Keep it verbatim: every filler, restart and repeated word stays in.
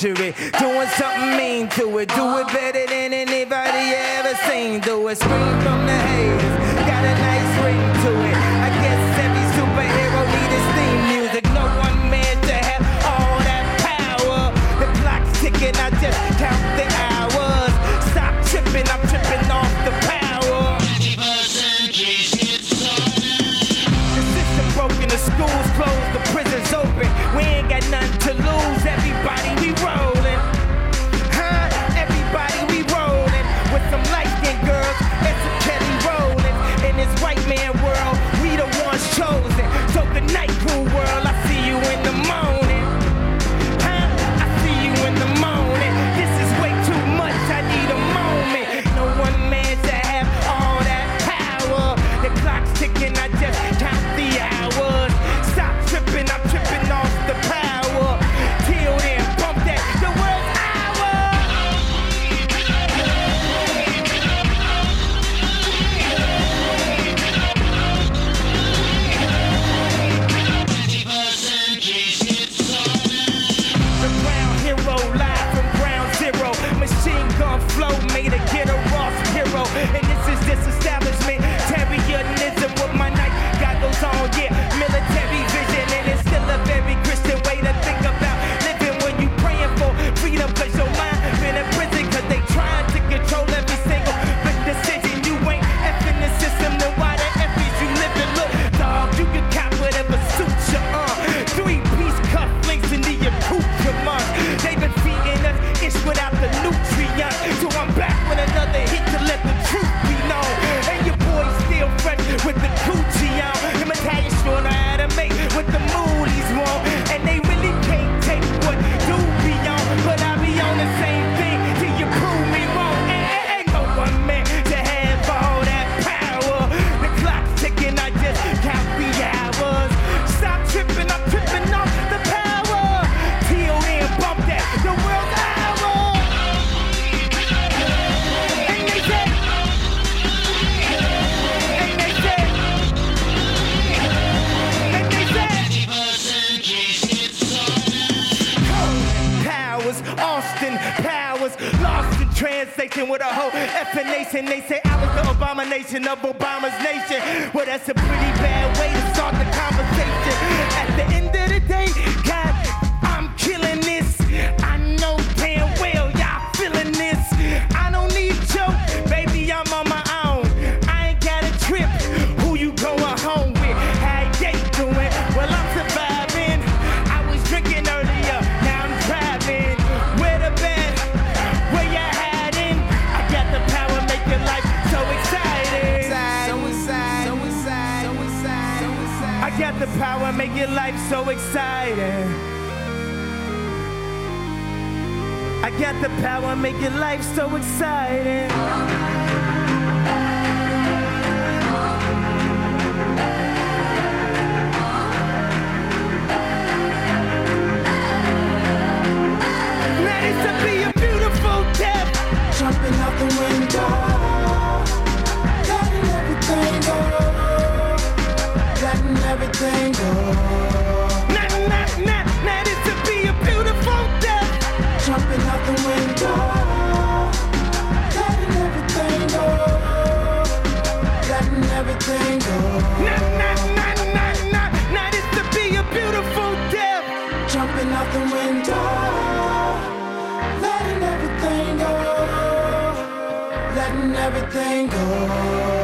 century. Doing something mean to it. Do it better than anybody ever seen. Do it. Scream from the haters. Got a nice ring to it. I guess every superhero need his theme music. No one man to have all that power. The clock's ticking, I just count the hours. Stop tripping, I'm tripping off the power. The system broken, the schools closed, the prisons open. We ain't got nothing to lose. Everybody, we rolling. Huh? Everybody, we rolling. With some light-skinned girls and some Kelly Rollins. In this white man world, we the ones chosen. So good night, cool world. I see you in the morning. Huh? I see you in the morning. This is way too much. I need a moment. No one man to have all that power. The clock's ticking. I just count the hours. Stop tripping. I'm tripping off the power. Till then, bump that. The word's machine gun flow made a get a Ross hero. And this is disestablishment, Terrianism with my night goggles on, yeah, military vision. And it's still a very Christian way to think about living when you praying for freedom. Cause your mind been in prison cause they trying to control every single big decision. You ain't effing the system, then why the F is you living? Look, dog, you can cop whatever suits you on. Three-piece cufflinks in the accoutrements. They been feeding us ish without the nutrients. So I'm back with another hit to let the truth be known. And your boy's still fresh with the Gucci on. Him Italian sure know how to make what the moodies want. And they really can't take what do be on. But I be on the same thing till you prove me wrong. And ain't no one man to have all that power. The clock's ticking, I just count the hours. Stop tripping, I'm tripping off the power. Till then, bump that, the world's hour. And they said, and they said, and they said, Powers, Austin Powers, lost in translation with a whole effing nation. They say I was the abomination of Obama's nation. Well, that's a pretty bad way to start the conversation. At the end of the day, God, I'm killing this. I know damn well y'all feeling this. I don't need you, baby, I'm on my own. I ain't got a trip. Who you going home with? How you doing? Well, I'm surviving. I was drinking earlier, now I'm driving. Where the bed? Where you hiding? I got the power, make your life so exciting. So excited, so excited, so excited, so excited. I got the power, make your life so exciting. I got the power, make your life so exciting. Now it's to be a beautiful death. Jumping out the window, letting everything go, letting everything go. Nah, nah, nah, nah, it's to be a beautiful death. Jumping out the window, letting everything go, letting everything go. Nah, nah, nah, nah, nah, nah, it's to be a beautiful death. Jumping out the window, letting everything go, letting everything go.